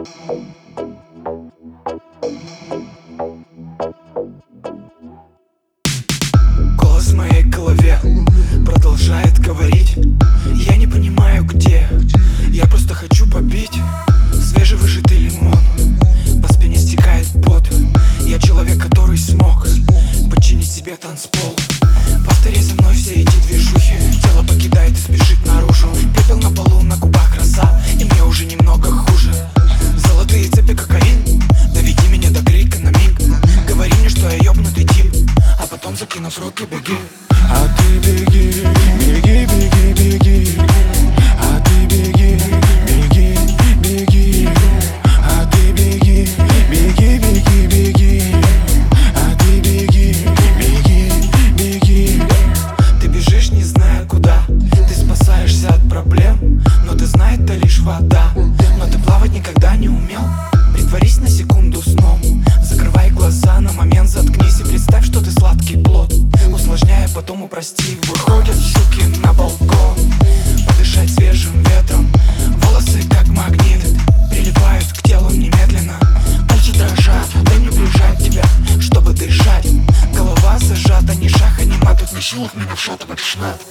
Голос в моей голове продолжает говорить: я не понимаю, где. Я просто хочу побить свежевыжатый лимон. По спине стекает пот. Я человек, который смог подчинить себе танцпол. Повтори за мной все эти движухи. Тело покидает и спешит наружу. Пепел на полу, на губах роса, и мне уже немного хуже. Золотые цепи, кокаин, доведи меня до крика на миг. Говори мне, что я ёбнутый тип, а потом, закинув руки, беги. А ты беги, беги, беги, беги. А ты беги, беги, беги. А ты беги, беги, беги, беги. А ты беги, беги, беги. Ты бежишь, не зная куда. Ты спасаешься от проблем, но ты знай, это лишь вода. Но ты плавать никогда не умел. Притворись на секунду сном. Закрывай глаза на момент, заткнись и представь, что ты сладкий плод. Усложняя, потом упрости. Выходят суки на балкон подышать свежим ветром. Волосы как магнит прилипают к телу немедленно. Пальцы дрожат, дай мне прижать тебя, чтобы дышать. Голова зажата, ни шаха, ни мат. Тут не силах меня вшатывать в шнат.